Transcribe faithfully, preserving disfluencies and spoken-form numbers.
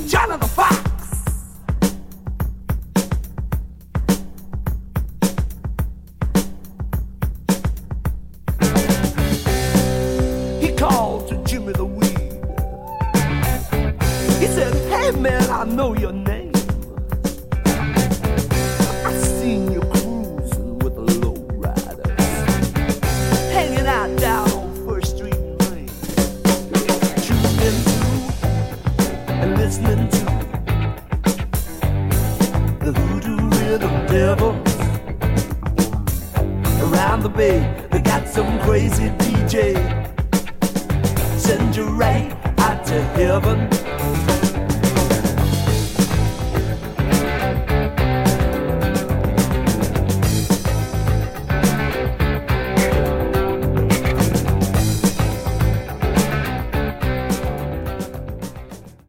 Johnny the Fox. He called to Jimmy the Weed. He said, hey man, I know your name. I seen you cruising with the low riders, hanging out down on First Street and Main, tuning to and listening to the hoodoo rhythm devils. Around the bay, they got some crazy D J. Send you right out to heaven.